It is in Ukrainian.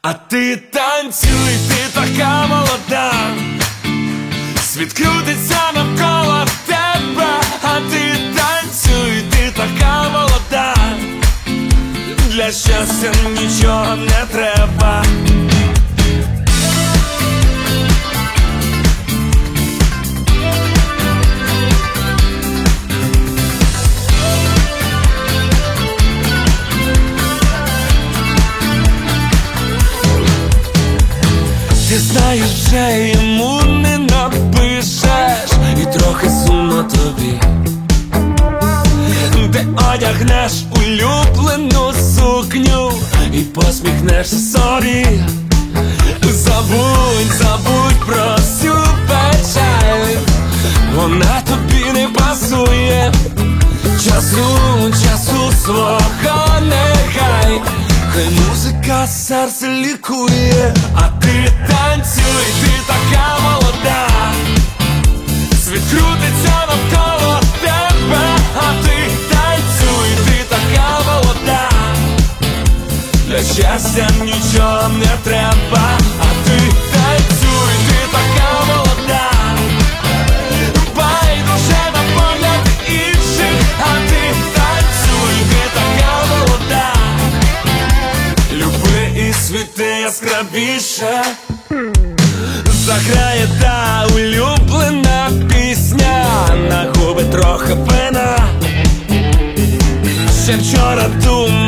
А ти танцюй, ти така молода, світ крутиться навколо тебе. А ти танцюй, ти така молода, для щастя нічого не треба. Ти знаєш, вже йому не напишеш, і трохи сумно тобі. Ти одягнеш улюблену сукню і посміхнешся собі. Забудь про всю печаль, вона тобі не пасує. Часу свого нехай, хай музика серце лікує. А ти танцюй, ти така молода, світ крутиться навколо тебе. А ти танцюй, ти така молода, для щастя нічого не треба. А ти танцюй, ти така молода, байдуже на погляд інших. А ти танцюй, ти така молода, люби і світи яскравіше. Заграє та улюблена пісня, на губи трохи вина. Ще вчора думав